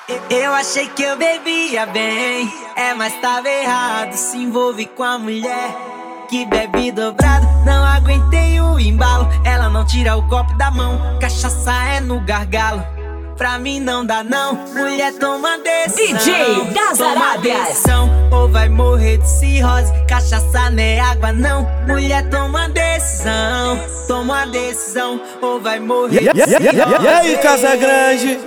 Eu achei que eu bebia bem, mas tava errado. Se envolve com a mulher que bebe dobrado. Não aguentei o embalo, ela não tira o copo da mão. Cachaça é no gargalo, pra mim não dá não. Mulher, toma decisão, DJ das toma Arábias. decisão, ou vai morrer de cirrose. Cachaça não é água não. Mulher, toma decisão, toma decisão, ou vai morrer de cirrose. E aí, Casa Grande?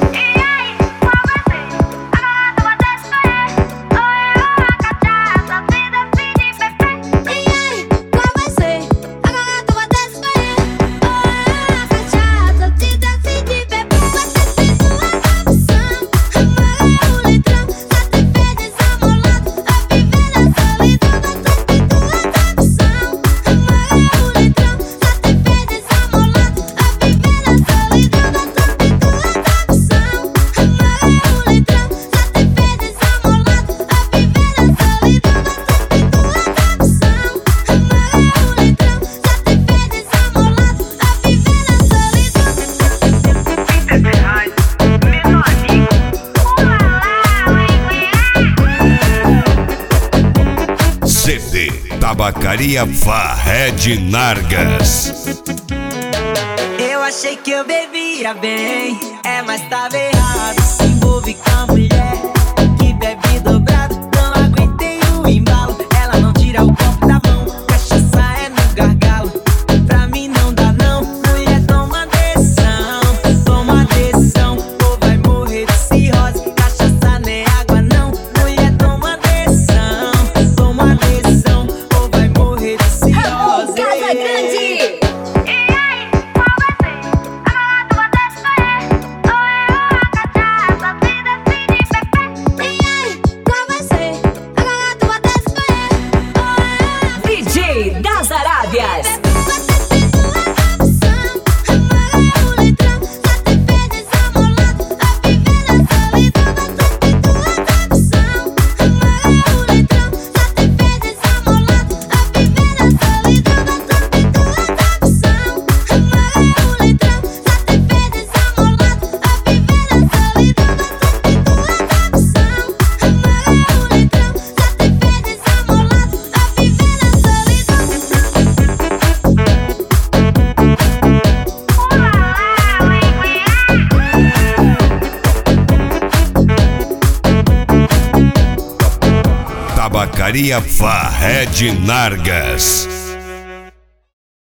CD Tabacaria Farred Nargas. Eu achei que eu bebia bem, mas tava errado. Se envolve com a mulher que bebe dobrado. Não aguentei o embalo, ela não tira o copo da mão. Cachaça é no gargalo, pra mim não dá não. Mulher, toma decisão, ou vai morrer de cirrose. Cachaça não é água não. Mulher, toma decisão, ou vai morrer de cirrose. Casa Grande! DJ das Arábias. Tabacaria Farred Nargas.